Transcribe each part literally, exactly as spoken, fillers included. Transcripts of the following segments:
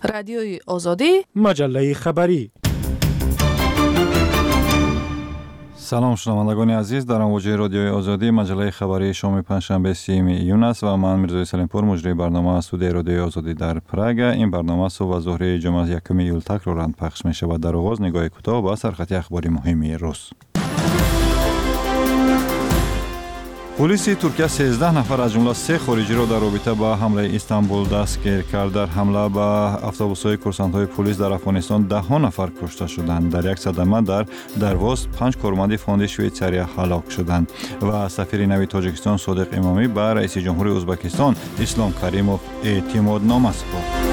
رادیوی آزادی، مجله خبری. سلام شنوندگان عزیز، در امواج رادیوی آزادی مجله خبری شام پنجشنبه سیوم ایون است و من میرزا سلیمپور مجری برنامه از استودیوی رادیوی آزادی در پراگ. این برنامه صبح و ظهر جمعه یکم ایول تکرارا پخش می شود. در آغاز نگاه کوتاه به سرخط اخباری مهمی روز. پلیس ترکیه سیزده نفر از جمله سه خارجی را در رابطه با حمله استانبول دستگیر کرد. در حمله به اتوبوس‌های کورسانت‌های پلیس در افغانستان ده نفر کشته شدند. در یک صدمه در درواز پنج کارمند فوند شویتساریا هلاک شدند و سفیر نوی تاجیکستان صادق امامی به رئیس جمهوری ازبکستان اسلام کریموف اعتمادنامه سپرد.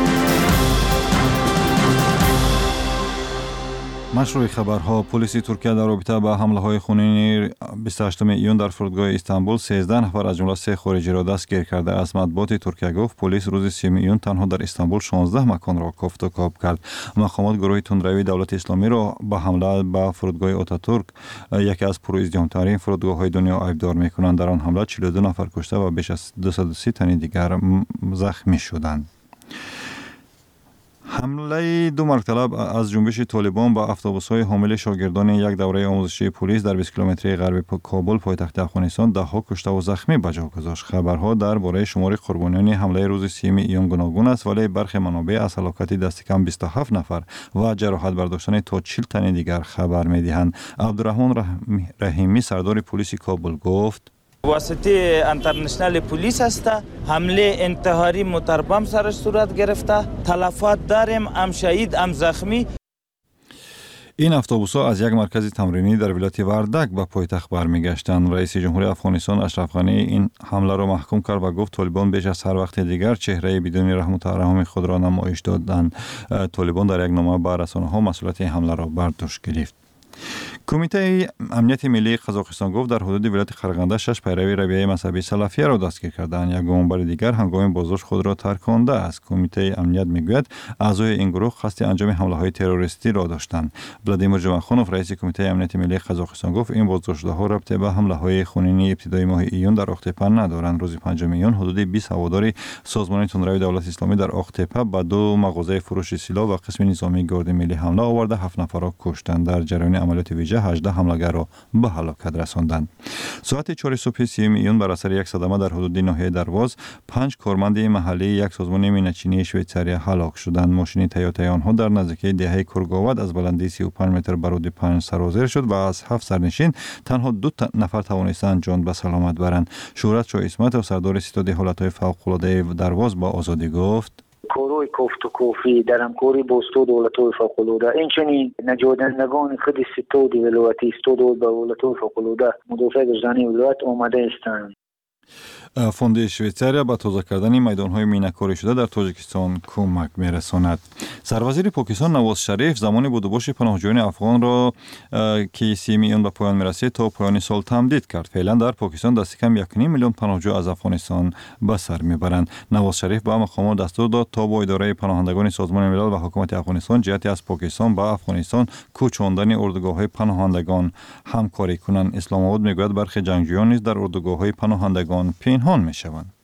مشروع خبرها: پلیس ترکیه در رابطه با حمله های خونین بیست و هشتم ایون در فرودگاه استانبول سیزده نفر از جمله سه خارجی را دستگیر کرده است. مطبوعات ترکیه گفت پلیس روز سیوم ایون تنها در استانبول شانزده مکان را کافت و کاب کرد. مقامات گروه تندروی دولت اسلامی را با حمله به فرودگاه آتاتورک، یکی از پرازدحام‌ترین فرودگاه های دنیا، عیبدار می‌کنند. در آن حمله چهل و دو نفر کشته و بیش از دویست و سی تن دیگر زخمی شدند. حمله دو مرتبه از جنبش طالبان با اتوبوس‌های حامل شاگردان یک دوره آموزشی پلیس در بیست کیلومتری غربی کابل پایتخت افغانستان ده ها کشته و زخمی به جا گذاشت. خبرها درباره شمار قربانیان حمله روز سیوم ایون گوناگون است، ولی برخی منابع از هلاکت دست کم بیست و هفت نفر و جراحت برداشتن تا چهل تن دیگر خبر می‌دهند. عبدالرحمن رحیمی سردار پلیس کابل گفت واسطه انترنشنال پلیس است. حمله انتحاری متربم سرش صورت گرفته. تلفات داریم، هم شهید هم زخمی. این اتوبوس‌ها از یک مرکز تمرینی در ولایت وردک به پایتخت برمیگشتند. رئیس جمهوری افغانستان اشرف غنی این حمله را محکوم کرد و گفت طالبان بیش از هر وقت دیگر چهره بدون رحم و ترحم خود را نمایش دادند. طالبان در یک نامه به رسانه‌ها مسئولیت این حمله را بر دوش گرفت. کمیته امنیت ملی قزاقستان گفت در حدود ولایت قرغنده شش پیروی رویه مذهبی سلفیه را دستگیر کردند. یک گمانبر دیگر هنگام بازداشت خود را ترکانده است. کمیته امنیت میگوید اعضای این گروه قصد انجام حمله‌های تروریستی را داشتند. ولادیمیر جمعخانوف رئیس کمیته امنیت ملی قزاقستان گفت این بازداشت‌ها ربطی به حمله‌های خونین ابتدای ماه ایون در اقتپه ندارند. روز پنجم ایون حدود بیست هوادار سازمان تندروی دولت اسلامی در اقتپه به دو مغازه فروش سلاح و قسم نظامی گارد ملی حمله آورده هفت نفر را کشتند. در جریان عملیات ویژه هجده حمله‌گر را به هلاکت رساندند. ساعت چهار صبح سیوم ایون بر اثر یک صدمه در حدود ناحیه درواز پنج کارمند محلی یک سازمان مینچینی شویتساریا هلاک شدند. ماشین تویوتای آنها در نزدیکی دهه کرگاود از بلندی سی و پنج متر بر حدود پنج سرازیر شد و از هفت سرنشین تنها دو نفر توانستند جان به سلامت برند. شهرت شاه اسمت و سردار ستاد حالت‌های فوق‌العاده درواز با آزادی گفت کاروی کفت و کوفی در همکاری با ستاد دولت‌های فوق‌العاده اینچنین نجادندگان خود ستاد ولایتی ستاد دولت‌های فوق‌العاده مدافع وجدانی ولایت آماده هستند. فوند شویتساریا با تازه کردن میدان‌های مینه‌کاری شده در تاجیکستان کمک می‌رساند. سروزیر پاکستان نواز شریف زمان بودوباش پناهجویان افغان را که سیوم ایون به پایان می‌رسید تا پایان سال تمدید کرد. فعلا در پاکستان دست کم یک و نیم میلیون پناهجو از افغانستان به سر می‌برند. نواز شریف به مقامات دستور داد تا با اداره پناهندگان سازمان ملل و حکومت افغانستان جهت از پاکستان به افغانستان کوچاندن اردوگاه‌های پناهندگان همکاری کنند. اسلام آباد می‌گوید برخی جنگجویان نیز در اردوگاه‌های پناهندگان پنهان می‌شوند.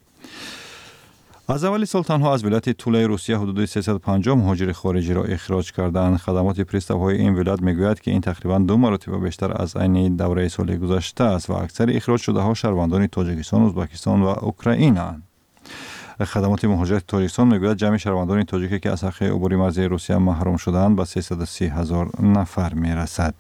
از اول سال تنها از ولایت توله روسیه حدود سیصد و پنجاه مهاجر خارجی را اخراج کردند. خدمات پرستوهای این ولایت میگوید که این تقریبا دو مرتبه بیشتر از عین دوره سال گذشته است و اکثر اخراج شده ها شهروندان تاجیکستان، ازبکستان و اوکراین اند. خدمات مهاجرت تاجیکستان میگوید جمع شهروندان تاجیکی که از حق عبور مرزی روسیه محروم شدند به سیصد و سی هزار نفر میرسد.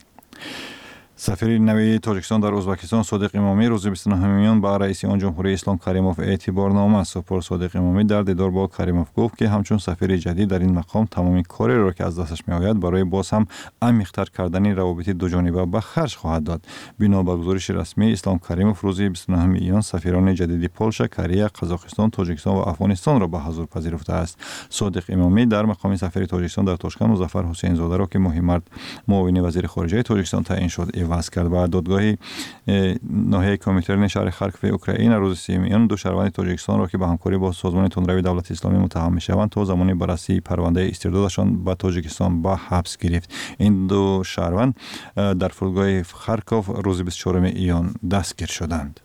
سفیر نوی تاجیکستان در ازبکستان صادق امامی روز بیست و نهم میون با رئیس آن جمهوری اسلام کریموف اعتبارنامه سپرد. صادق امامی در دیدار با کریموف گفت که همچون سفیر جدید در این مقام تمامی کاری را که از دستش میآید برای باز هم عمیق‌تر کردن روابط دو جانبه به خرج خواهد داد. بنا به گزارش رسمی اسلام کریموف روز بیست و نهم ایون سفیران جدید پولش، کره، قزاقستان، تاجیکستان و افغانستان را به حضور پذیرفته است. صادق امامی در مقام سفیر تاجیکستان در تاشکند مظفر حسین زاده را که مهمرد معاون وزیر خارجه تاجیکستان تعیین شد عوض کرد. و دادگاه ناحیه کومیترن شهر خارکوف اوکراین روز سیوم ایون دو شهروند تاجیکستان را که به همکاری با سازمان تندروی دولت اسلامی متهم می‌شوند تا زمانی بررسی پرونده استردادشان به تاجیکستان به حبس گرفت. این دو شهروند در فرودگاه خارکوف روز بیست و چهارم ایون دستگیر شدند.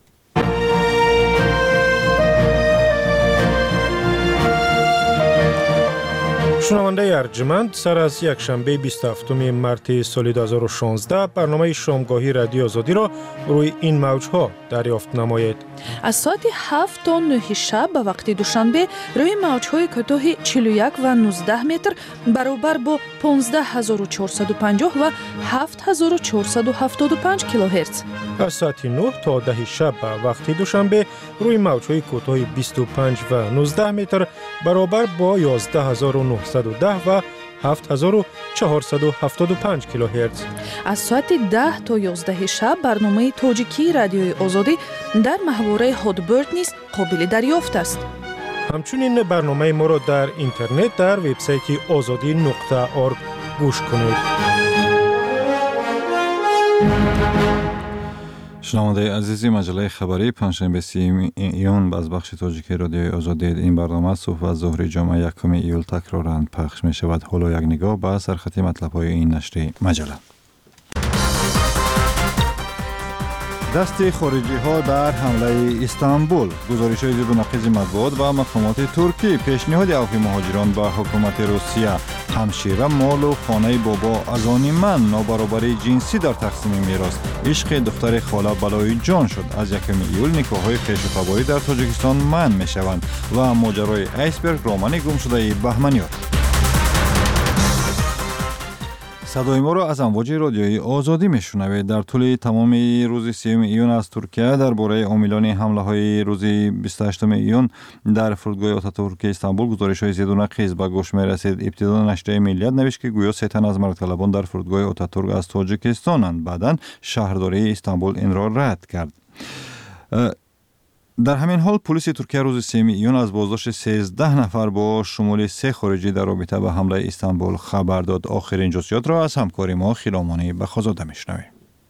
شنونده ارجمند، سر از یک شنبه بیست و هفتم مارس سال دو هزار و شانزده برنامه شامگاهی رادیو آزادی را روی این موجها دریافت نمایید. از ساعت هفت تا نه شب به وقت دوشنبه روی موجهای کوتاه چهل و یک و نوزده متر برابر با پانزده هزار و چهارصد و پنجاه و هفت هزار و چهارصد و هفتاد و پنج کیلوهرتز. از ساعت نه تا ده شب به وقت دوشنبه روی موجهای کوتاه بیست و پنج و نوزده متر برابر با یازده هزار و نهصد و ده و هفت هزار و چهارصد و هفتاد و پنج کیلوهرتز. از ساعت ده تا یازده شب برنامه تاجیکی رادیوی آزادی در محوره هادبرد نیز قابل دریافت است. همچنین برنامه ما را در اینترنت در وبسایت آزادی نقطه اورگ گوش کنید. شنونده عزیزی، مجله خبری پنجشنبه سی ایون از بخش تاجیکی رادیوی آزادی. این برنامه صبح و ظهر جمعه یکم ایول تکرارا پخش می شود. حالا یک نگاه به سرخط مطلب‌های این نشر مجله. دست خارجی ها در حمله استانبول، گزارش های زیر و نقیض مطبوعات و مقامات ترکی، پیشنهاد عفو مهاجران به حکومت روسیه، همشیره مال و خانه بابا از آن من، نابرابری جنسی در تقسیم میراث، عشق دختر خاله بلای جان شد. از یکم ایول نکاح های خویش و تباری در تاجیکستان منع می شوند و ماجرای آیسبرگ رامانی گم شده بهمنیان. صدای ما را از امواج رادیویی آزادی میشنوید. در طول تمام روز سیوم ایون از ترکیه درباره عاملان حمله های روز بیست و هشتم ایون در فرودگاه آتاتورک استانبول گزارش های زید و نقیض به گوش می رسید. ابتدا نشریه ملیت نوشت که گویا سه تن از مرگ طلبان در فرودگاه آتاتورک از تاجیکستانند. بعداً شهرداری استانبول این را رد کرد. در همین حال پلیس ترکیه روز سوم ایون از بازداشت سیزده نفر با شمول سه خارجی در رابطه با حمله استانبول خبر داد. آخرین جزئیات را از همکار ما خیرامانی بخازاده میشنویم.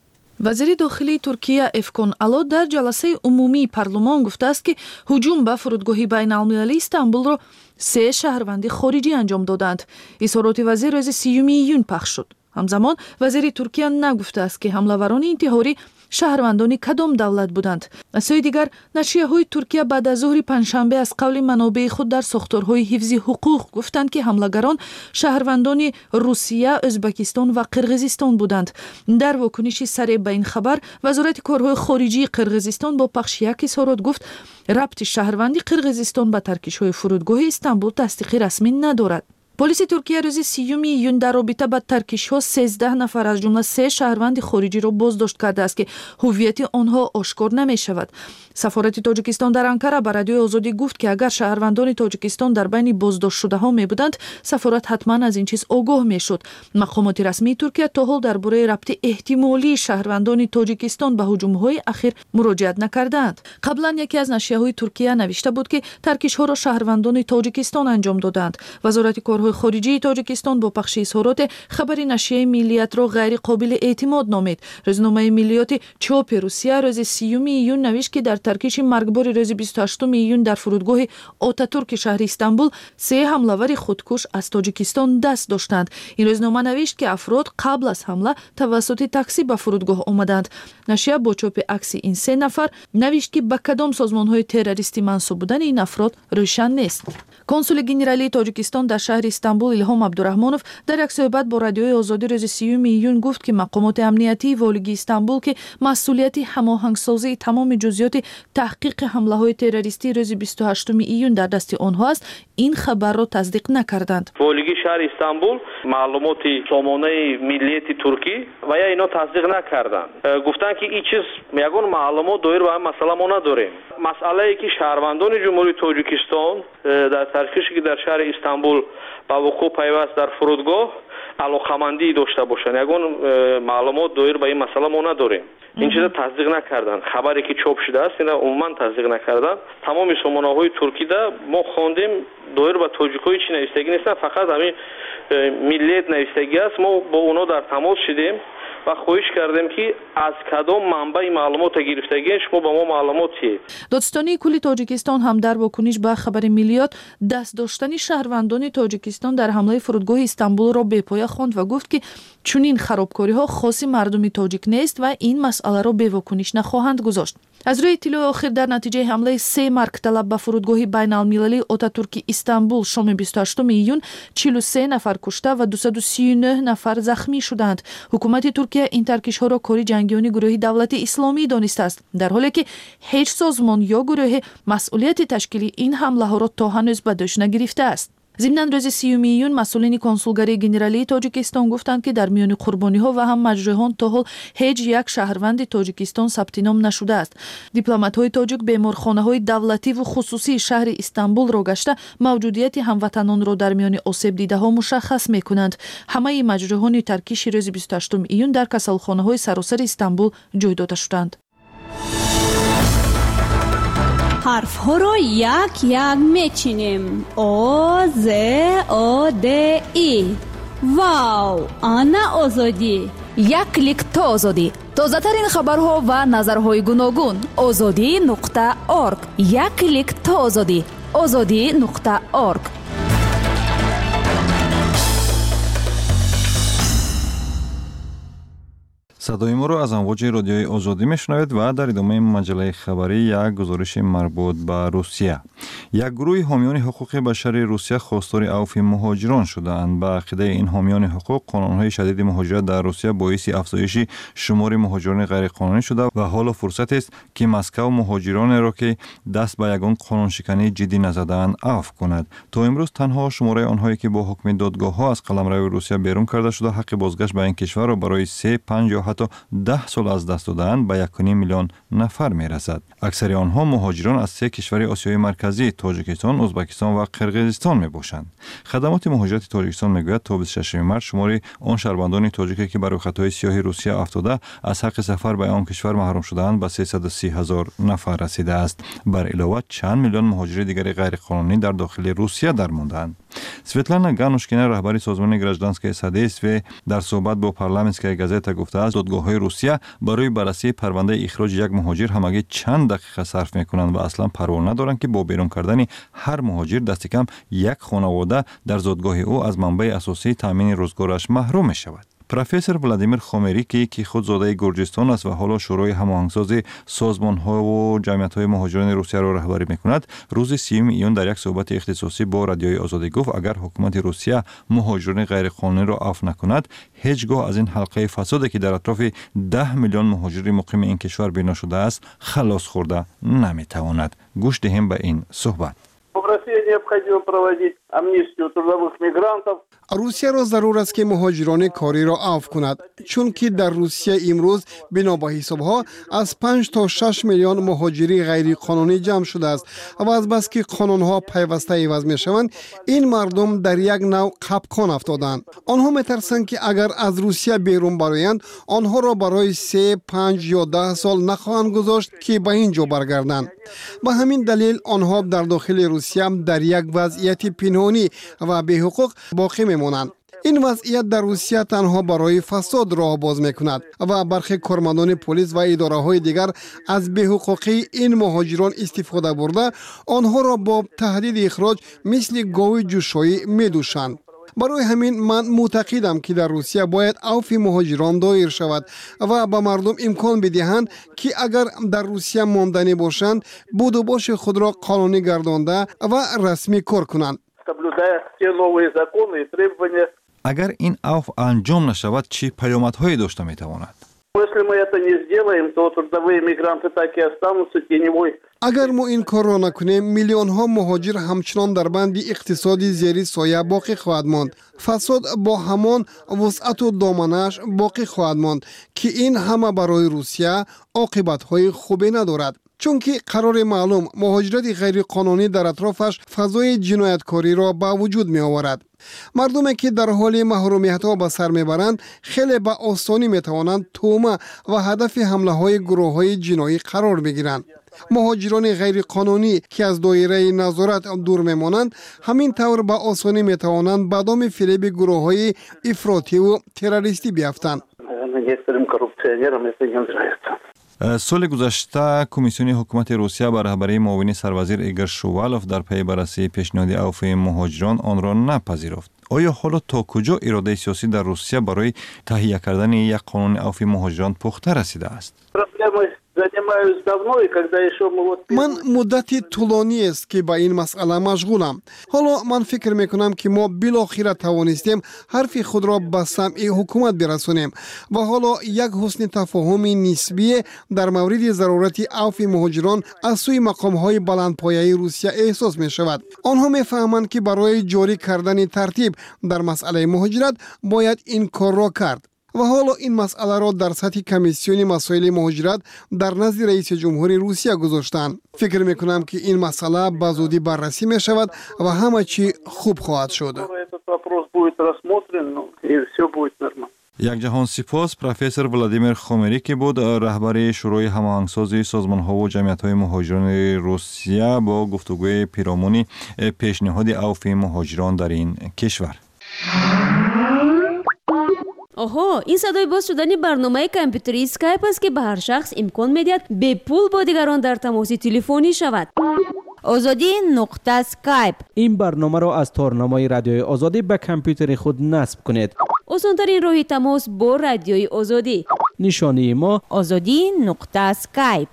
وزیر داخلی ترکیه افکون ало در جلسه عمومی پارلمان گفته است که هجوم به فرودگاه بین‌المللی استانبول را سه شهروند خارجی انجام دادند. اظهارات وزیر روز سیوم ایون پخش شد. همزمان وزیر ترکیه نگفته است که حمله‌وران انتحاری شهروندان کدام دولت بودند. از سوی دیگر نشریه‌های ترکیه بعد از ظهر پنجشنبه از قول منابع خود در ساختارهای حفظ حقوق گفتند که حمله‌گران شهروندان روسیه، ازبکستان و قرقیزستان بودند. در واکنشی سریع به این خبر وزارت کارهای خارجی قرقیزستان با پخش یک اظهارات گفت ربط شهروندی قرقیزستان به ترکش‌های فرودگاه استانبول تصدیق رسمی ندارد. پلیس ترکیه روز سیوم ایون در رابطه با ترکش‌ها سیزده نفر از جمله سه شهروند خارجی را بازداشت کرده است که هویت آنها آشکار نمی‌شود. سفارت تاجیکستان در انکره به رادیوی آزادی گفت که اگر شهروندان تاجیکستان در بین بازداشت شده‌ها می‌بودند، سفارت حتما از این چیز آگاه می‌شد. مقامات رسمی ترکیه تا حال درباره ربط احتمالی شهروندان تاجیکستان به هجوم‌های اخیر مراجعت نکردند. قبلا یکی از نشریه‌های ترکیه نوشته بود که ترکش‌ها را شهروندان تاجیکستان انجام دادند. وزارت کارهای خارجی تاجیکستان با پخش اظهارات خبر نشریه ملیت را غیر قابل اعتماد نامید. روزنامه ملیت چاپ روسیه روز سیوم ایون نوشت که در ترکش مرگبار روز بیست و هشتم ایون در فرودگاه آتاتورک شهر استانبول سه حمله‌ور خودکش از تاجیکستان دست داشتند. این روزنامه نوشت که افراد قبل از حمله توسط تاکسی به فرودگاه آمدند. نشریه با چاپ عکس این سه نفر نوشت که به کدام سازمان‌های تروریستی منسوب بودن این افراد روشن نیست. کنسول گنرالی تاجیکستان در شهر استانبول الهام عبدالرحمانوف در یک صحبت با رادیوی آزادی روز سیوم ایون گفت که مقامات امنیتی والگی استانبول که مسئولیت هماهنگسازی تمام جزئیات تحقیق حمله‌های تروریستی روز بیست و هشتم ایون در دست آنها است، این خبر را تصدیق نکردند. والگی شهر استانبول معلومات سامانه ملیت ترکی و یا اینا تصدیق نکردند. گفتند که این چیز یگان معلومات دایر به این مسئله ما نداریم. مسئله ای که شهروندان جمهوری تاجیکستان در ترکشی که در شهر استانبول با وقوع پیوست در فرودگاه علاقمندی داشته باشند، یگان معلومات دایر به این مسئله ما نداریم. این چیزا تصدیق نکردن. خبری که چاپ شده است اینا عموما تصدیق نکردن. تمام سامانه‌های ترکی ده ما خواندیم دایر به تاجیک‌های چی نوشتگی نیستن، فقط همین ملیت نوشتگی است. ما با اونا در تماس شدیم و خواهش کردیم که از کدام منبع معلومات گرفتگی شما با ما معلومات چیه. دادستانی کل تاجیکستان هم در واکنش به خبر ملیات دست داشتن شهروندان تاجیکستان در حمله فرودگاه استانبول را بی‌پایه خواند و گفت که چنین خرابکاری‌ها خاص مردم تاجیک نیست و این مسئله را به واکنش نخواهند گذاشت. از روی اطلاع آخر در نتیجه حمله سه مرگ طلب به فرودگاه بین المللی آتاتورک استانبول شام بیست و هشتم ایون چهل و سه نفر کشته و دویست و سی و نه نفر زخمی شدند. حکومت ترکیه این ترکش ها را کاری جنگیانی گروه دولت اسلامی دانسته است، در حالی که هیچ سازمان یا گروه مسئولیت تشکیل این حمله ها را تا هنوز به دوش نگرفته است. ضمن روز سیوم ایون مسئولین کنسولگری گنرالی تاجیکستان گفتند که در میان قربانی ها و هم مجروحان تا حال هیچ یک شهروند تاجیکستان ثبت نام نشده است. دیپلمات های تاجیک بیمارخانه های دولتی و خصوصی شهر استانبول را گشته موجودیت هموطنان را در میان آسیب دیده ها مشخص می کنند. همه مجروحان ترکیش روز بیست و هشتم ایون در کسالخانه های سراسر استانبول جای داده شدند. حرف ها رو یک یک میچینیم. او ز او د ای. واو، آنا آزادی. یک کلیک تا آزادی. تازه ترین خبرها و نظرهای گوناگون. آزادی نقطه ارگ. یک کلیک تا آزادی. آزادی نقطه ارگ. صدای ما رو از امواج رادیوی آزادی میشنوید و در ادامه مجله خبری یک گزارش مربوط به روسیه. یک گروه حامیان حقوق بشر روسیه خواستار عفو مهاجران شدند. به عقیده این حامیان حقوق، قانون‌های شدید مهاجرت در روسیه باعث افزایش شمار مهاجران غیرقانونی شده و حالا فرصت است که مسکو مهاجران را که دست به یگان قانون شکنی جدی نزدند عفو کند. تا امروز تنها شماره آنهایی که با حکم دادگاه‌ها از قلمرو روسیه بیرون کرده شده حق بازگشت به این کشور را برای سه، پنج یا حتی ده سال از دست دادن به یک و نیم میلیون نفر میرسد. اکثر آنها مهاجران از سه کشور آسیای مرکزی، تاجیکستان، ازبکستان و قرقیزستان می باشند. خدمات مهاجرت تاجیکستان میگوید تا بیست و ششم مارس شمار آن شهروندان تاجیکی که بر خطای سیاه روسیه افتاده از حق سفر به آن کشور محروم شدند به سیصد و سی هزار نفر رسیده است. بر علاوه چند میلیون مهاجر دیگر غیرقانونی در داخل روسیه درماندند. سویتلانا گانوشکینا رهبر سازمان گراجدانسکای سادیسو در صحبت با پارلمانتسکای گازتا گفته است دادگاه‌های روسیه برای بررسی پرونده اخراج یک مهاجر همگی چند دقیقه صرف می‌کنند و اصلا پروا ندارند که با بیرون کردن هر مهاجر دست کم یک خانواده در زادگاه او از منبع اساسی تامین روزگارش محروم می‌شود. پروفسور ولادیمیر خومریکی که خود زاده گرجستان است و حالا شورای هماهنگساز سازمان‌ها و جمعیت‌های مهاجران روسیه را رهبری می‌کند، روز سیوم ایون در یک صحبت اختصاصی با رادیوی آزادی گفت اگر حکومت روسیه مهاجران غیرقانونی را عفو نکند، هیچگاه از این حلقه فسادی که در اطراف ده میلیون مهاجر مقیم این کشور بنا شده است خلاص خورده نمی‌تواند. گوش دهیم به این صحبت. روسیه را ضرور است که مهاجران کاری را عفو کند، چون که در روسیه امروز بنا به حسابها از پنج تا شش میلیون مهاجری غیر قانونی جمع شده است و از بس که قانونها پیوسته عوض می شوند این مردم در یک نوع خپکان افتادند. آنها میترسند که اگر از روسیه بیرون برآیند آنها را برای سه، پنج یا ده سال نخواهند گذاشت که به اینجا برگردند. به همین دلیل آنها در داخل روسیه در یک وضعیت پنهانی و بی حقوق باقی میمانند. این وضعیت در روسیه تنها برای فساد راه باز میکند و برخی کارمندان پلیس و اداره های دیگر از بی‌حقوقی این مهاجران استفاده برده آنها را با تهدید اخراج مثل گاو جوشایی میدوشند. برای همین من معتقدم که در روسیه باید عفو مهاجران دایر شود و به مردم امکان بدهند که اگر در روسیه ماندنی باشند بود و باش خود را قانونی گردانده و رسمی کار کنند. اگر این عفو انجام نشود چه پیامدهایی داشته میتواند؟ اگر ما این کار را نکنیم میلیون ها مهاجر همچنان در بند اقتصادی زیر سایه باقی خواهد ماند. فساد با همان وسعت و دامنش باقی خواهد ماند که این همه برای روسیه عاقبت های خوبی ندارد. چون که قرار معلوم مهاجرت غیر قانونی در اطرافش فضای جنایتکاری را به وجود می آورد. مردمی که در حال محرومیت ها به سر می برند خیلی به آسانی می توانند تومه و هدف حمله های گروه های جنایی قرار بگیرند. مهاجران غیر قانونی که از دایره نظارت دور می مانند همین طور به آسانی می توانند به دام فریب گروه های افراطی و تروریستی بیفتند. سال گذشته کمیسیون حکومت روسیه بر رهبری معاون سروزیر ایگور شووالوف در پی بررسی پیشنهاد عفو مهاجران آن را نپذیرفت. آیا حالا تا کجا اراده سیاسی در روسیه برای تهیه کردن یک قانون عفو مهاجران پخته رسیده است؟ занимаюсь давно, и когда еще мы вот... من مدتی طولانی است که با این مسئله مشغولم. حالا من فکر میکنم که ما بالاخره توانستیم حرف خود را به سمع حکومت برسونیم و حالا یک حسن تفاهم نسبی در مورد ضرورت عفو مهاجران از سوی مقام‌های بلندپایه روسیه احساس می شود. آنها میفهمند که برای جاری کردن ترتیب در مسئله مهاجرت باید این کار را کرد. و حالا این مسئله را در سطح کمیسیون مسائل مهاجرت در نزد رئیس جمهور روسیه گذاشتند. فکر میکنم که این مسئله به زودی بررسی می شود و همه چی خوب خواهد شد. یک جهان سپاس پروفسور ولادیمیر خومری که بود رهبر شورای هماهنگسازی سازمان‌ها و جمعیت‌های مهاجران روسیه با گفتگوی پیرامون پیشنهاد عفو مهاجران در این کشور. آها، این صدای باز شدن برنامه کامپیوتری اسکایپ است که به هر شخص امکان می‌دهد به پول با دیگران در تماس تلفنی شود. آزادی نقطه اسکایپ. این برنامه را از تارنمای رادیوی آزادی به کامپیوتر خود نصب کنید. آسان‌ترین راه تماس با رادیوی آزادی. نشانی ما آزادی نقطه اسکایپ.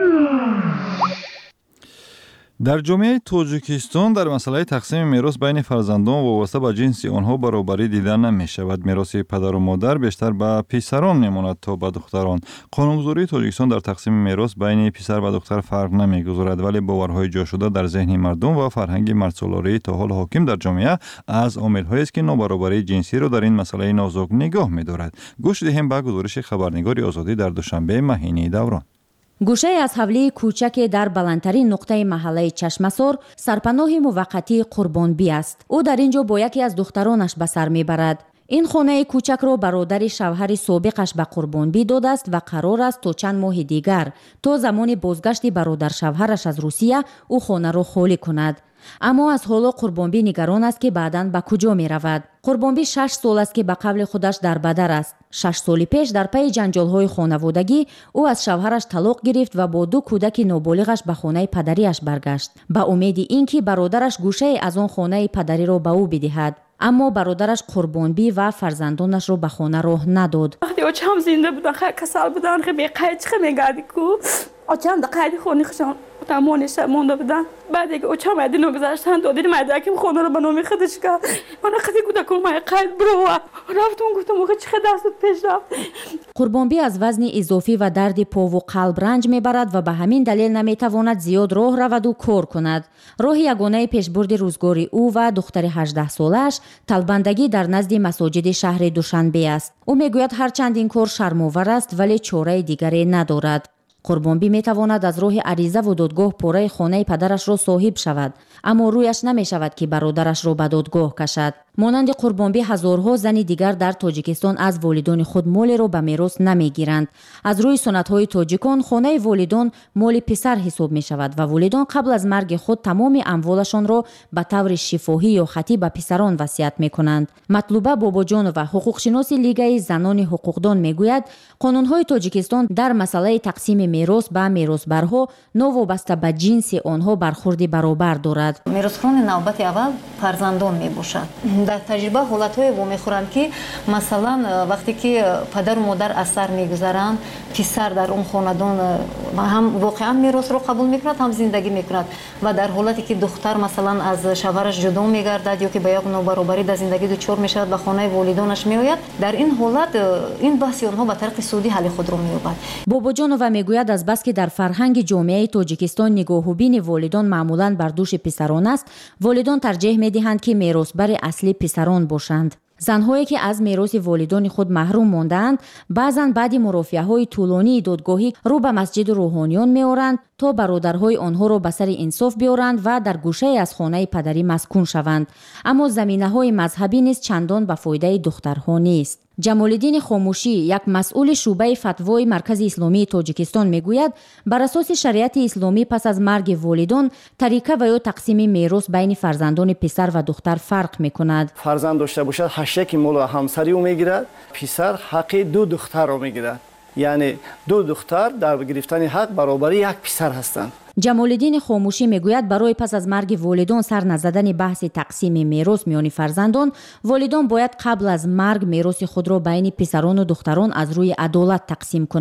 در جامعه تاجیکستان در مسئله تقسیم میراث بین فرزندان وابسته به جنس آنها برابری دیده نمی شود. میراث پدر و مادر بیشتر به پسران میماند تا به دختران. قانونگذاری تاجیکستان در تقسیم میراث بین پسر و دختر فرق نمیگذارد، ولی باورهای جا شده در ذهن مردم و فرهنگ مردسالاری تا حال حاکم در جامعه از عامل‌هایی است که نابرابری جنسی را در این مسئله نازک نگاه می‌دارد. گوش دهیم به گزارش خبرنگار آزادی در دوشنبه مهینه دوران. گوشه از حوله کوچک در بلندترین نقطه محله چشمسار سرپناه موقتی قربانبی است. او در اینجا با یکی از دخترانش به سر میبرد. این خانه کوچک را برادر شوهر سابقش به قربانبی داده است و قرار است تا چند ماه دیگر تا زمان بازگشت برادر شوهرش از روسیه او خانه را خالی کند. اما از حالا قربانبی نگران است که بعداً به کجا می رود. قربانبی شش سال است که به قول خودش در بدر است. شش سال پیش در پی جنجال‌های خانوادگی او از شوهرش طلاق گرفت و با دو کودک نابالغش به خانه پدریش برگشت به امید اینکه برادرش گوشه از آن خانه پدری را به او بدهد. اما برادرش قربانبی و فرزندانش را به خانه راه نداد. وقتی اوچم زنده بودن خیلی کسل بودن خیلی قید چخه میگردی کو اوچم در قید خونی خشان تمامش مونده بودن. بعد اگه اوچم ایدی نو گذاشتن دادید مدرکم خونه رو به نام خودش کرد. من خیلی کودکم ما قید برو رفتم گفتم موقع چخه دستت پیش رفت. قربانبی از وزن اضافی و درد پا و قلب رنج میبرد و به همین دلیل نمیتواند زیاد راه رود و کار کند. راه یگانه پیشبرد روزگاری او و دختر هجده سالش طلبندگی در نزد مساجد شهر دوشنبه است. او میگوید هرچند این کار شرم‌آور است ولی چاره دیگری ندارد. قربانبی میتواند از راه عریضه و دادگاه پاره خانه پدرش را صاحب شود، اما رویش نمی شود که برادرش را به دادگاه کشد. مانند قربانبی هزارها زن دیگر در تاجیکستان از والدان خود مال را به میراث نمیگیرند. از روی سنت‌های تاجیکان خانه والدان مال پسر حساب می شود و والدان قبل از مرگ خود تمام اموالشان را به طور شفاهی یا خطی به پسران وصیت می کنند. مطلوبه باباجان و حقوقشناس لیگ زنان حقوقدان میگوید قانون‌های تاجیکستان در مسئله تقسیم میراث به میراثبرها نوابسته به جنس آنها برخورد برابر دارد. میراثخوان نوبت اول فرزندان می باشد. در تجربه حالت‌های و می‌خورند که مثلا وقتی که پدر و مادر از سر می‌گذرند پسر در اون خاندان هم واقعا میراث رو قبول می‌کند هم زندگی می‌کند و در حالتی که دختر مثلا از شوهرش جدا می‌گردد یا که به یک نابرابری در زندگی دچار می‌شود به خانه والدینش می‌آید، در این حالت این بحث آنها به طریق سودی حل خود را می‌یابد. باباجانова میگوید از بس که در فرهنگ جامعه تاجیکستان نگاه و بین والدان معمولاً بر دوش پسران است، والدان ترجیح می‌دهند که میراثبر اصلی پسران باشند. زنهایی که از میراث والدان خود محروم ماندند بعضاً بعد مرافعه‌های طولانی دادگاهی رو به مسجد روحانیان می‌آورند تا برادرهای آنها را به سر انصاف بیارند و در گوشه از خانه پدری مسکون شوند. اما زمینه‌های مذهبی نیز چندان به فایده دخترها نیست. جمال الدین خاموشی، یک مسئول شعبه فتوای مرکز اسلامی تاجیکستان میگوید بر اساس شریعت اسلامی پس از مرگ والدان طریقه و یا تقسیم میراث بین فرزندان پسر و دختر فرق میکند. فرزند داشته باشد هشتک مال همسری او میگیرد، پسر حق دو دختر را میگیرد. یعنی دو دختر در گرفتن حق برابر یک پسر هستند. جمال الدین خاموشی میگوید برای پس از مرگ والدان سر نزدن بحث تقسیم میراث میان فرزندان، والدان باید قبل از مرگ میراث خود را بین پسران و دختران از روی عدالت تقسیم کنند.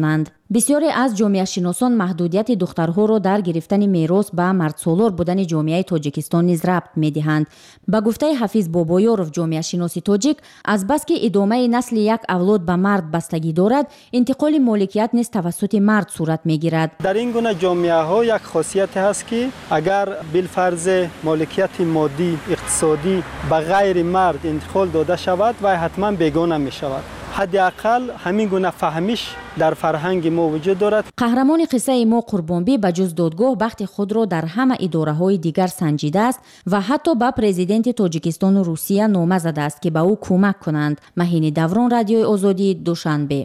бисёре аз ҷомеашиносон маҳдудияти духтарҳоро дар гирифтани мерос ба мардсолор будани ҷомеаи тоҷикистон низ рабт медиҳанд. Ба гуфтаи Ҳафиз Бобоёров, ҷомеашиноси тоҷик, азбаски идомаи насли як авлод ба мард бастагӣ дорад, интиқоли моликият низ тавассути мард сурат мегирад. дар ин гуна ҷомеаҳо як хосияте ҳаст ки агар билфарзе моликияти моддӣ иқтисодӣ ба ғайри мард интиқол дода шавад, вай ҳатман бегона мешавад. ҳадди ақал ҳамин гуна фаҳмиш дар фарҳанги мо вуҷуд дорад. қаҳрамони қиссаи мо Қурбонбӣ ба ҷуз додгоҳ бахти худро дар ҳама идораҳои дигар санҷидааст ва ҳатто ба президенти Тоҷикистону Русия нома задааст ки ба ӯ кӯмак кунанд. Маҳини Даврон, Радиои Озодӣ, Душанбе.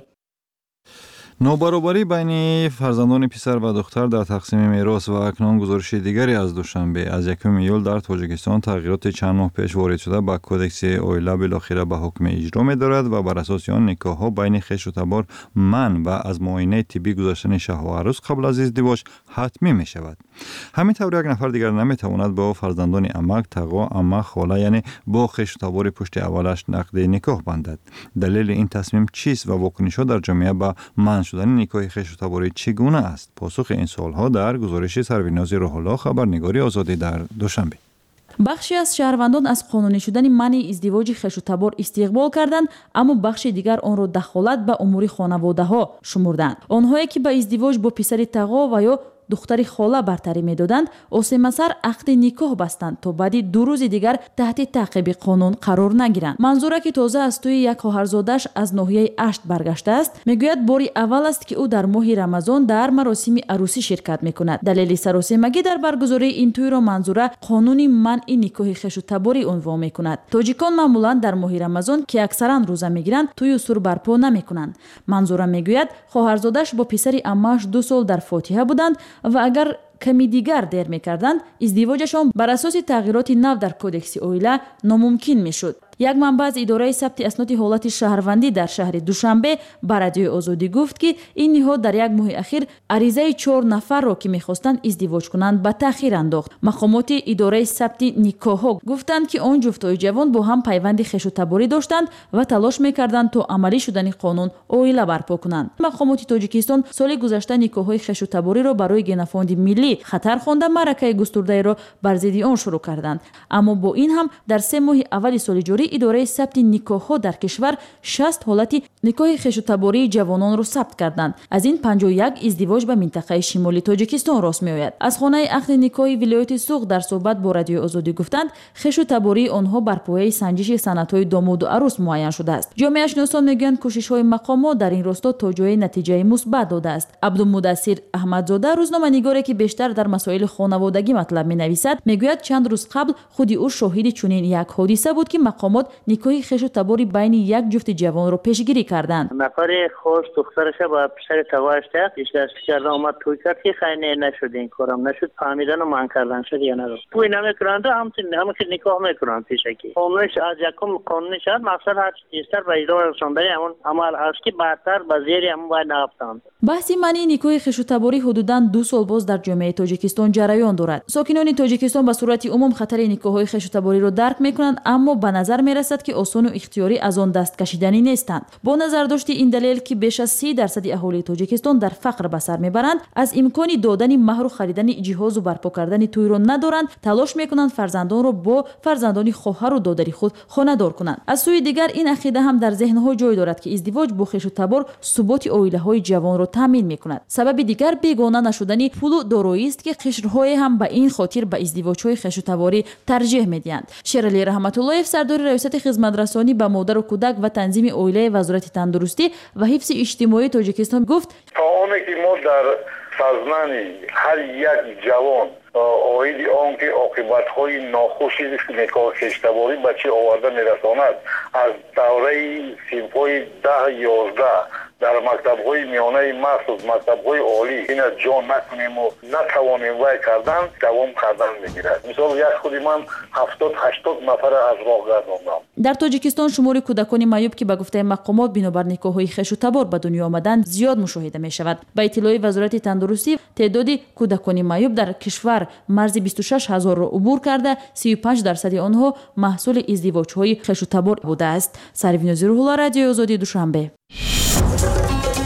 нобаробарӣ байни фарзандони писар ва духтар дар тақсими мерос ва акнун гузориши дигаре аз душанбе аз якум июл дар Тоҷикистон тағйироти чанд моҳ пеш ворид шуда ба кодекси оила билохира ба ҳукми иҷро медорад ва бар асоси он никоҳҳо байни хешу табор манъ ва аз муоинаи тиббӣ гузаштани шаҳру арӯз қабл аз издивоҷ ҳатмӣ мешавад. ҳамин тавр як нафар дигар наметавонад бо фарзандони амак, тағо, ама, хола, яъне бо хешу табори пушти аввалаш нақди никоҳ бандад. далели ин тасмим чист ва вокунишҳо дар ҷомеа ба манъ шудани никоҳи хешу таборӣ чӣ гуна аст? посухи ин суолҳо дар гузориши Сарвинози Рӯҳулло, хабарнигори Озодӣ дар Душанбе. бахши аз шаҳрвандон аз қонунӣ шудани манъи издивоҷи хешутабор истиқбол карданд, аммо бахши дигар онро дахолат ба умури хонаводаҳо шумурданд. онҳое ки ба издивоҷ бо писари тағо ва ё духтари хола бартарӣ медоданд, осемасар ақди никоҳ бастанд то баъди ду рӯзи дигар таҳти таъқиби қонун қарор нагиранд. манзура ки тоза аз тӯи як хоҳарзодаш аз ноҳияи Ашт баргаштааст, мегӯяд бори аввал аст ки ӯ дар моҳи Рамазон дар маросими арӯсӣ ширкат мекунад. далели саросемагӣ дар баргузории ин тӯйро манзура қонуни манъи никоҳи хешутаборӣ унвон мекунад. тоҷикон маъмулан дар моҳи Рамазон ки аксаран рӯза мегиранд, тӯю сур барпо намекунанд. манзура мегӯяд хоҳарзодаш бо писари аммааш ду сол дар фотиҳа буданд ва агар ками дигар дер мекарданд, издивоҷашон бар асоси тағйироти нав дар кодекси оила номумкин мешуд. як манбаъ аз идораи сабти асноди ҳолати шаҳрвандӣ дар шаҳри Душанбе ба Радиои Озодӣ гуфт, ки ин ниҳод дар як моҳи ахир аризаи чор нафарро ки мехостанд издивоҷ кунанд ба таъхир андохт. мақомоти идораи сабти никоҳҳо гуфтанд, ки он ҷуфтои ҷавон бо ҳам пайванди хешутаборӣ доштанд ва талош мекарданд то амалӣ шудани қонун оила барпо кунанд. мақомоти Тоҷикистон соли гузашта никоҳҳои хешутабориро барои генофонди миллӣ хатар хонда маъракаи густурдаеро бар зидди он шурӯъ карданд. аммо бо ин ҳам дар се моҳи аввали соли ҷорӣ идораи сабти никоҳҳо дар кишвар шаст ҳолати никоҳи хешутабории ҷавононро сабт карданд. аз ин панҷоҳ и як издивоҷ ба минтақаи шимоли Тоҷикистон рост меояд. аз хонаи ақди никоҳи вилояти Суғ дар суҳбат бо Радиои Озодӣ гуфтанд, хешутабории онҳо бар пояи санҷиши санадҳои домоду арӯс муайян шудааст. ҷомеашиносон мегӯянд кӯшишҳои мақомот дар ин росто то ҷои натиҷаи мусбат додааст. Абдумудассир Аҳмадзода, рӯзноманигоре ки бештар дар масоили хонаводагӣ матлаб менависад, мегӯяд чанд рӯз қабл худи ӯ шоҳиди чунин як ҳодиса буд, ки мақомот никоҳи хешутабори байни як ҷуфти ҷавонро пешгирӣ карданд. нафаре хост духтараша ба писари тавоаш так ишдасти карда омад тӯй кард ки хай не нашуд ин корам нашуд фаҳмидану манъ кардан шуд я наро тӯй намекунанду ҳамин ки никоҳ мекунанд пешакӣ қонуниш аз якум қонуни шаҳр мақсад ҳар чӣ тезтар ба иҷро расондани ҳамон амал аст ки баъдтар ба зери ҳамон баъд нарафтанд. баҳси манъи никоҳи хешутаборӣ ҳудудан ду сол боз дар ҷомеаи Тоҷикистон ҷараён дорад. сокинони Тоҷикистон ба сурати умум хатари никоҳҳои хешутабориро дарк мекунанд, аммо ба назар мерасад ки осону ихтиёрӣ аз он даст кашиданӣ нестанд. бо назардошти ин далел ки беш аз си дарсади аҳолии Тоҷикистон дар фақр ба сар мебаранд, аз имкони додани маҳру харидани ҷиҳозу барпо кардани тӯйро надоранд, талош мекунанд фарзандонро бо фарзандони хоҳару додари худ хонадор кунанд. аз сӯи дигар ин ақида ҳам дар зеҳнҳо ҷой дорад, ки издивоҷ бо хешутабор суботи оилаҳои ҷавонро таъмин мекунад. сабаби дигар бегона нашудани пулу дороист, ки қишрҳое ҳам ба ин хотир ба издивоҷҳои хешутаборӣ тарҷеҳ медиҳанд. Шералӣ Раҳматуллоев, сардори раёсати хизматрасонӣ ба модару кӯдак ва танзими оилаи Вазорати тандурустӣ ва ҳифзи иҷтимоии Тоҷикистон гуфт: то оне ки мо дар сазнани ҳар як ҷавон оиди он ки оқибатҳои нохуши никоҳи хештаборӣ ба чӣ оварда мерасонад, аз давраи синфҳои даҳ ёздаҳ дар мактабҳои миёнаи махсус, мактабҳои олӣ ина ҷон накунему натавонем вай кардан давом кардан мегирад. мисол як худи ман ҳафтод ҳаштод нафара аз роҳ гардондам. дар Тоҷикистон шумори кӯдакони маъюб ки ба гуфтаи мақомот бинобар никоҳҳои хешутабор ба дунё омаданд зиёд мушоҳида мешавад. ба иттилои Вазорати тандурустӣ, теъдоди кӯдакони маъюб дар кишвар марзи бисту шаш ҳазорро убур карда, си و پنج дарсади онҳо маҳсули издивоҷҳои хешутабор будааст. Сарвинози Рӯҳулло, Радиои Озодӣ, Душанбе.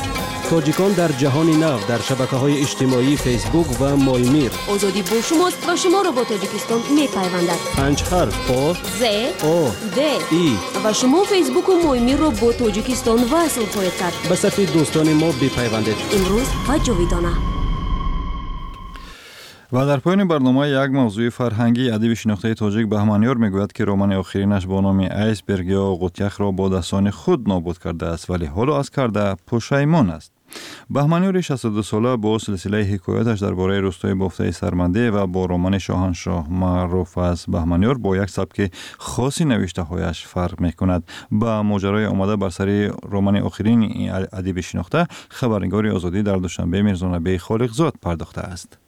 تاجیکان در جهان نو در شبکه‌های اجتماعی فیسبوک و مایمیر. آزادی با شماست و شما را با تاجیکستان می‌پیوندد. پنج حرف آ ز آ د ای و شما فیسبوک و مایمیر را با تاجیکستان وصل خواهید کرد. به صفحه دوستان ما بپیوندید. امروز و جاویدانه. و در پایان برنامه یک موضوع فرهنگی، ادیب شناخته تاجیک بهمنیار میگوید که رمان آخرینش با نام آیسبرگ یا قوطی‌یخ را با دستان خود نابود کرده است، ولی حالا از کرده پشیمان است. بهمنیار شصت و دو ساله با سلسله حکایاتش درباره روستای بافته سرمنده و با رمان شاهنشاه معروف از بهمنیار با یک سبک خاصی نوشته هایش فرق میکند. با ماجرای آمده بر سر رمان آخرین این ادیب شناخته خبرنگار آزادی در دوشنبه میرزانبی خالقزاد پرداخته است.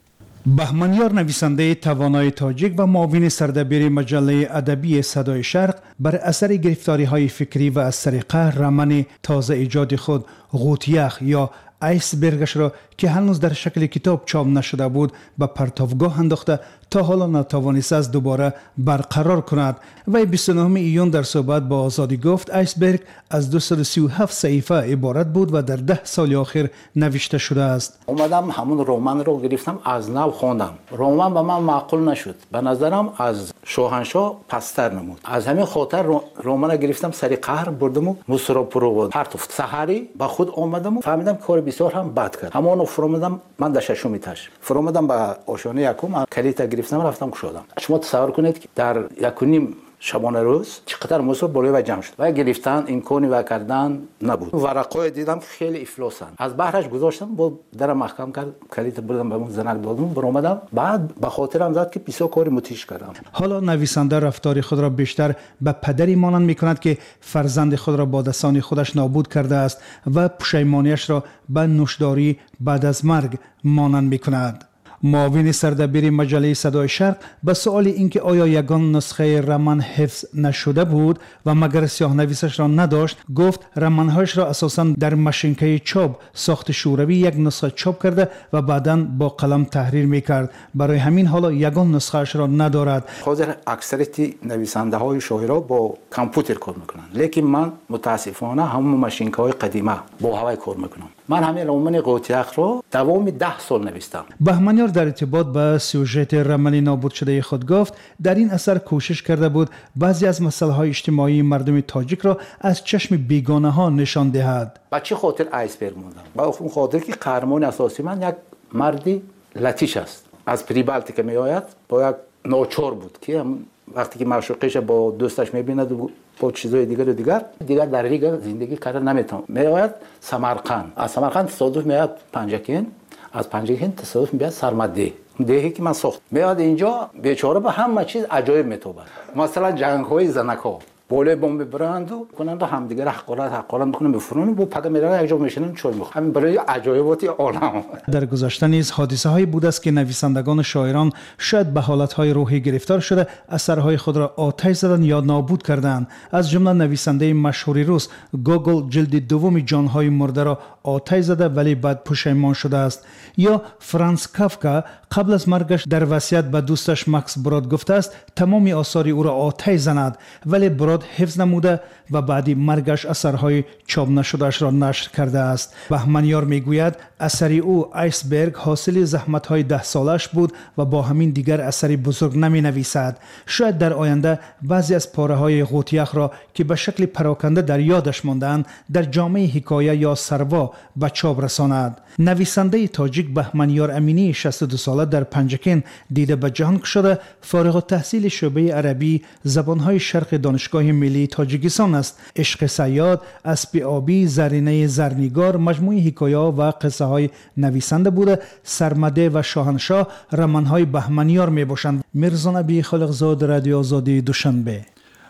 بهمنیار نویسنده توانای تاجیک و معاون سردبیر مجله ادبی صدای شرق بر اثر گرفتاری‌های فکری و از سر قهر رمان تازه ایجاد خود قوطی‌یخ یا آیسبرگش را که هنوز در شکل کتاب چاپ نشده بود به پرتوگاه انداخته تا حالا نتوانسته از دوباره برقرار کند. و بیست و نهم ایون در صحبت با آزادی گفت آیسبرگ از دویست و سی و هفت صحیفه عبارت بود و در ده سال آخر نوشته شده است. اومدم همون رمان رو گرفتم از نو خوندم. رمان به من معقول نشد. به نظرم از شاهنشاه پستر نمود. از همین خاطر رمان گرفتم سری قهر بردم و مصر پرو پرتفت. سحری با خود اومدم فهمیدم کار بسیار هم بد کرد. همون فرمودم من در ششم تاش. فرمودم با آشانه یکم کلیت گرفتم رفتم شدم. شما تصور کنید که در یک و نیم شبانه روز چقدر مصر بالا و جمع شد و گرفتن امکانی و کردن نبود. ورقای دیدم خیلی افلاسن. از بهرش گذاشتم با در محکم کرد کلیت بردم به اون زنک دادم برآمدم. بعد به خاطرم زد که بسیار کاری متیش کردم. حالا نویسنده رفتار خود را بیشتر به پدری مانند میکند که فرزند خود را با دستان خودش نابود کرده است و پشیمانیش را به نوشداری بعد از مرگ مانند میکند. معاون سردبیر مجله صدای شرق به سؤال اینکه آیا یگان نسخه رمان حفظ نشده بود و مگر سیاه نویسش را نداشت، گفت رمانهایش را اساساً در ماشینکه چاپ ساخت شوروی یک نسخه چاپ کرده و بعداً با قلم تحریر میکرد. برای همین حالا یگان نسخهش را ندارد. حاضر اکثریت نویسنده های شاعرها با کامپیوتر کار میکنن، لیکن من متاسفانه همون ماشینکه های قدیمه با هوای کار میکنم. من همین رمان قوطی‌یخ رو دوام ده سال نوشتم. بهمنیار در ارتباط به سوژه رمان نابود شده خود گفت در این اثر کوشش کرده بود بعضی از مسائل اجتماعی مردم تاجیک را از چشم بیگانه ها نشان دهد. با چه خاطر آیسبرگ موندم؟ با اون خاطر که قهرمان اساسی من یک مردی لاتیش است. از پریبالتی که می آید با یک ناچار بود که وقتی که معشوقش با دوستش میبیند و با چیزای دیگر و دیگر دیگر در ریگ زندگی کردن نمیتونه. میآید سمرقند، از سمرقند تصادف میاد پنجکین، از پنجکین تصادف میاد سرمده، دهی که من ساخت. میاد اینجا بیچاره به همه چیز عجایب میتوبه. مثلا جنگ های زنکا بوله بمب برند و کنند هم دیگر حقارت حقارت میکنن بفرون و پد میرن یک جا میشینن چای میخورن. همین برای عجایبات عالم. در گذشته نیز حادثه هایی بوده است که نویسندگان شاعران شاید به حالت های روحی گرفتار شده اثرهای خود را آتش زدند یا نابود کردند. از جمله نویسنده مشهور روس گوگل جلد دوم جانهای مرده را آتش زده ولی بعد پشیمان شده است. یا فرانس کافکا قبل از مرگش در وصیت به دوستش مکس براد گفته است تمام آثار او را آتش زند، ولی براد حفظ نموده و بعد مرگش اثرهای چاپ نشده‌اش را نشر کرده است. بهمنیار میگوید اثری او آیسبرگ حاصل زحمت‌های ده سالش بود و با همین دیگر اثری بزرگ نمی نویسد. شاید در آینده بعضی از پاره‌های قوطی‌یخ را که به شکل پراکنده در یادش ماندند در جامعه حکایه یا سروا به چاپ رساند. نویسنده تاجیک بهمنیار امینی شصت و دو ساله در پنجکین دیده به جهان شده فارغ التحصیل شعبه عربی زبانهای شرق دانشگاه ملی تاجیکستان است. عشق صیاد، اسب آبی، زرینه زرنیگار مجموعه حکایه و قصه های نویسنده بوده. سرمده و شاهنشاه رمانهای بهمنیار می باشند. میرزانبی خالقزاد، رادیو آزادی، دوشنبه.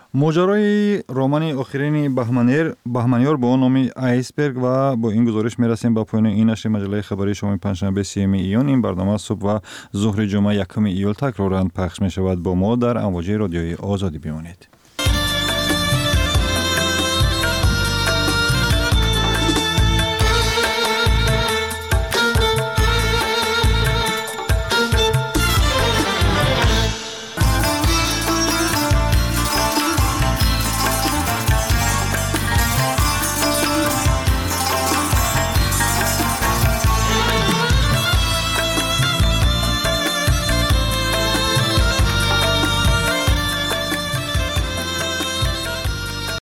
ماجرای رمان آخرین بهمنیار بهمنیار با نام آیسبرگ و با این گزارش میرسیم به پایان این نشر مجله خبری شما پنجشنبه سیوم ایون. این برنامه صبح و ظهر جمعه یکم ایول تکرارا پخش می شود. با ما در امواج رادیوی آزادی بمانید.